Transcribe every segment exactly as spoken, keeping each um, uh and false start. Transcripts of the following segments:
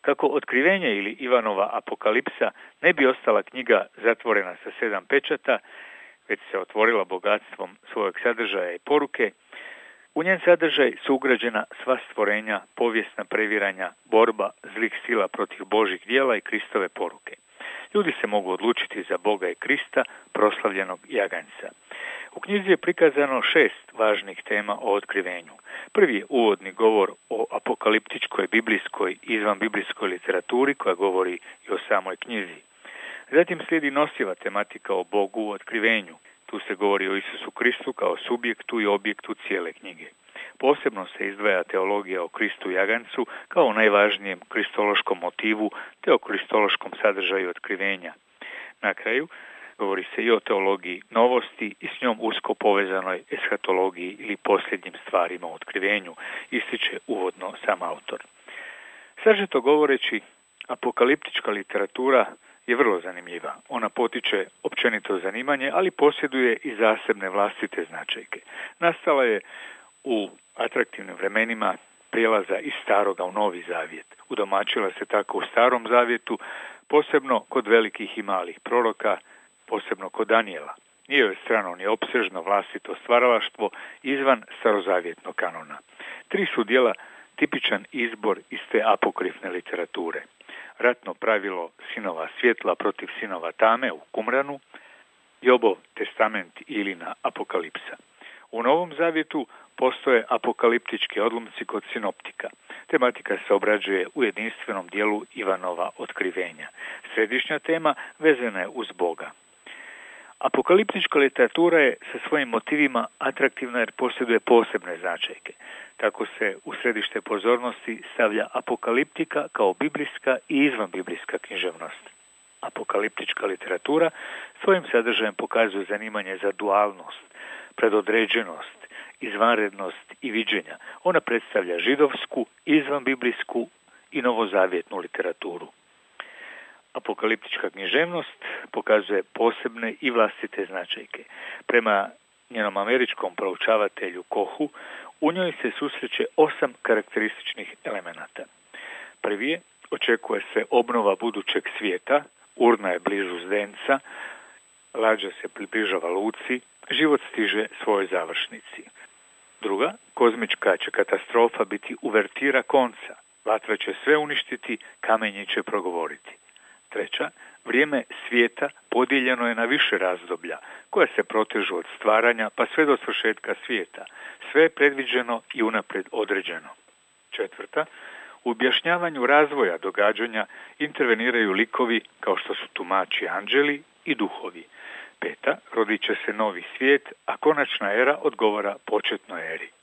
Kako Otkrivenje ili Ivanova Apokalipsa ne bi ostala knjiga zatvorena sa sedam pečata, već se otvorila bogatstvom svojeg sadržaja i poruke, u njen sadržaj su ugrađena sva stvorenja, povijesna previranja, borba zlih sila protiv Božjih djela i Kristove poruke. Ljudi se mogu odlučiti za Boga i Krista, proslavljenog jaganjca. U knjizi je prikazano šest važnih tema o otkrivenju. Prvi je uvodni govor o apokaliptičkoj, biblijskoj i izvanbiblijskoj literaturi koja govori i o samoj knjizi. Zatim slijedi nosiva tematika o Bogu u otkrivenju. Tu se govori o Isusu Kristu kao subjektu i objektu cijele knjige. Posebno se izdvaja teologija o Kristu jaganjcu kao o najvažnijem kristološkom motivu te o kristološkom sadržaju otkrivenja. Na kraju govori se i o teologiji novosti i s njom usko povezanoj eshatologiji ili posljednjim stvarima u otkrivenju, ističe uvodno sam autor. Sažeto govoreći, apokaliptička literatura je vrlo zanimljiva. Ona potiče općenito zanimanje, ali posjeduje i zasebne vlastite značajke. Nastala je u atraktivnim vremenima prijelaza iz staroga u novi zavjet. Udomačila se tako u starom zavjetu, posebno kod velikih i malih proroka, posebno kod Danijela. Nije joj strano ni opsežno vlastito stvaralaštvo izvan starozavjetnog kanona. Tri su djela tipičan izbor iz te apokrifne literature. Ratno pravilo sinova svjetla protiv sinova tame u Kumranu, Jobov testament ili na Apokalipsa. U Novom zavjetu postoje apokaliptički odlomci kod sinoptika. Tematika se obrađuje u jedinstvenom dijelu Ivanova otkrivenja. Središnja tema vezana je uz Boga. Apokaliptička literatura je sa svojim motivima atraktivna jer posjeduje posebne značajke. Tako se u središte pozornosti stavlja apokaliptika kao biblijska i izvanbiblijska književnost. Apokaliptička literatura svojim sadržajem pokazuje zanimanje za dualnost, predodređenost, izvanrednost i viđenja. Ona predstavlja židovsku, izvanbiblijsku i novozavjetnu literaturu. Apokaliptička književnost pokazuje posebne i vlastite značajke. Prema njenom američkom proučavatelju Kohu, u njoj se susreće osam karakterističnih elemenata. Prvi je, očekuje se obnova budućeg svijeta, urna je blizu zdenca, lađa se približava luci, život stiže svojoj završnici. Druga, kozmička će katastrofa biti uvertira konca, vatra će sve uništiti, kamenji će progovoriti. Treća, vrijeme svijeta podijeljeno je na više razdoblja, koja se protežu od stvaranja pa sve do svršetka svijeta. Sve je predviđeno i unaprijed određeno. Četvrta, u objašnjavanju razvoja događanja interveniraju likovi kao što su tumači anđeli i duhovi. Peta, rodit će se novi svijet, a konačna era odgovara početnoj eri.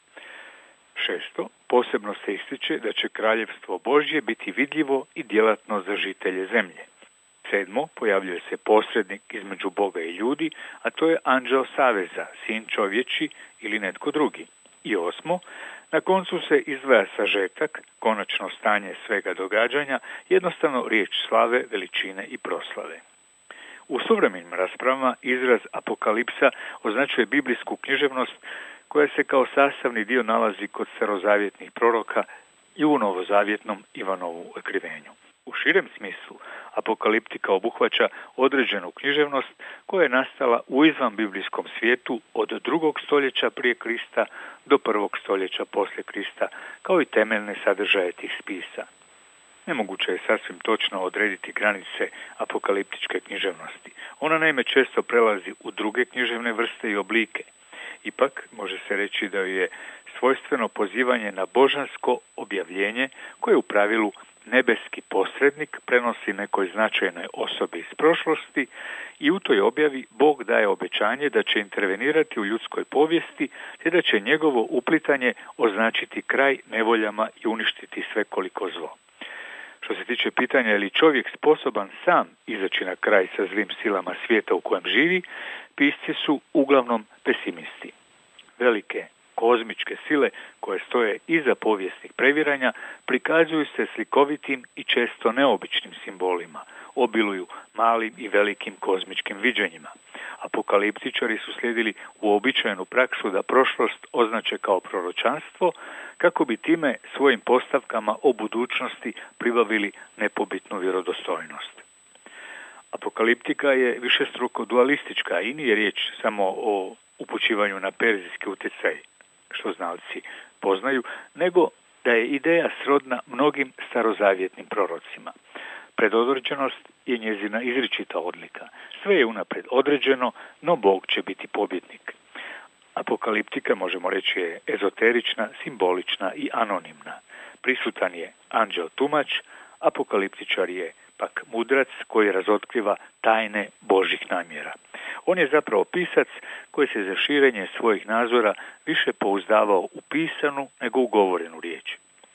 Šesto, posebno se ističe da će kraljevstvo Božje biti vidljivo i djelatno za žitelje zemlje. Sedmo, pojavljuje se posrednik između Boga i ljudi, a to je anđeo saveza, sin čovječi ili netko drugi. I osmo, na koncu se izdvaja sažetak, konačno stanje svega događanja, jednostavno riječ slave, veličine i proslave. U suvremenim raspravama izraz apokalipsa označuje biblijsku književnost koja se kao sastavni dio nalazi kod starozavjetnih proroka i u novozavjetnom Ivanovu otkrivenju. U širem smislu, apokaliptika obuhvaća određenu književnost koja je nastala u izvanbiblijskom svijetu od drugog stoljeća prije Krista do prvog stoljeća poslije Krista, kao i temeljne sadržaje tih spisa. Nemoguće je sasvim točno odrediti granice apokaliptičke književnosti. Ona naime često prelazi u druge književne vrste i oblike. Ipak, može se reći da je svojstveno pozivanje na božansko objavljenje koje u pravilu nebeski posrednik prenosi nekoj značajnoj osobi iz prošlosti i u toj objavi Bog daje obećanje da će intervenirati u ljudskoj povijesti te da će njegovo uplitanje označiti kraj nevoljama i uništiti svekoliko zlo. Što se tiče pitanja je li čovjek sposoban sam izaći na kraj sa zlim silama svijeta u kojem živi, pisci su uglavnom pesimisti. Velike kozmičke sile koje stoje iza povijesnih previranja prikazuju se slikovitim i često neobičnim simbolima, obiluju malim i velikim kozmičkim viđenjima. Apokaliptičari su slijedili uobičajenu praksu da prošlost označe kao proročanstvo, kako bi time svojim postavkama o budućnosti pribavili nepobitnu vjerodostojnost. Apokaliptika je višestruko dualistička i nije riječ samo o upućivanju na perzijski utjecaj, što znalci poznaju, nego da je ideja srodna mnogim starozavjetnim prorocima. Predodređenost je njezina izričita odlika. Sve je unaprijed određeno, no Bog će biti pobjednik. Apokaliptika, možemo reći, je ezoterična, simbolična i anonimna. Prisutan je anđeo tumač, apokaliptičar je pak mudrac koji razotkriva tajne Božjih namjera. On je zapravo pisac koji se za širenje svojih nazora više pouzdavao u pisanu nego u govorenu riječ.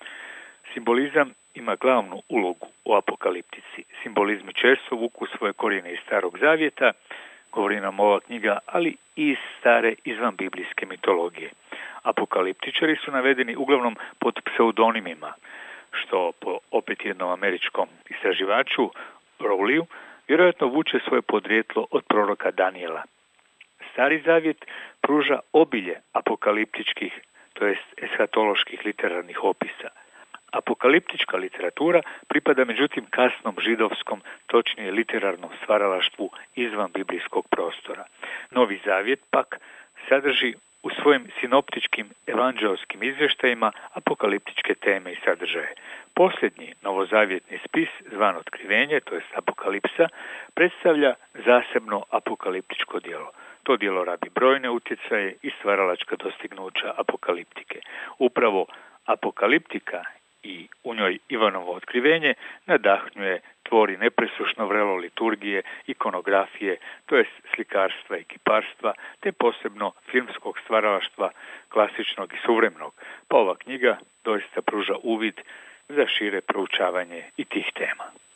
Simbolizam ima glavnu ulogu u apokaliptici. Simbolizmi često vuku svoje korijene iz Starog Zavjeta, govori nam ova knjiga, ali i iz stare izvanbiblijske mitologije. Apokaliptičari su navedeni uglavnom pod pseudonimima, što po opet jednom američkom istraživaču Rowleyu vjerojatno vuče svoje podrijetlo od proroka Danijela. Stari Zavjet pruža obilje apokaliptičkih, to jest eshatoloških literarnih opisa. Apokaliptička literatura pripada međutim kasnom židovskom, točnije literarnom stvaralaštvu izvan biblijskog prostora. Novi Zavjet pak sadrži u svojim sinoptičkim evanđeoskim izvještajima apokaliptičke teme i sadržaje. Posljednji novozavjetni spis, zvan Otkrivenje, to jest Apokalipsa, predstavlja zasebno apokaliptičko djelo. To djelo rabi brojne utjecaje i stvaralačka dostignuća apokaliptike. Upravo apokaliptika i u njoj Ivanovo otkrivenje nadahnjuje, tvori nepresušno vrelo liturgije, ikonografije, to jest slikarstva i kiparstva, te posebno filmskog stvaralaštva klasičnog i suvremenog. Pa ova knjiga doista pruža uvid za šire proučavanje i tih tema.